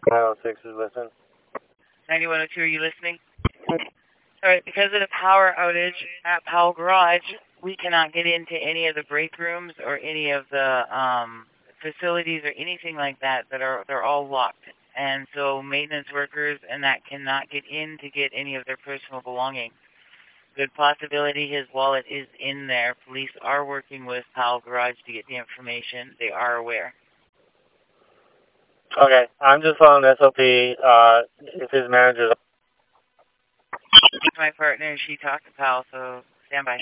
906 is listening. 9102, are you listening? All right, because of the power outage at Powell Garage, we cannot get into any of the break rooms or any of the facilities or anything like that. They're all locked. And so maintenance workers and that cannot get in to get any of their personal belongings. Good possibility his wallet is in there. Police are working with Powell Garage to get the information. They are aware. Okay, I'm just following SOP. If his manager's... My partner, she talked to Powell, so stand by.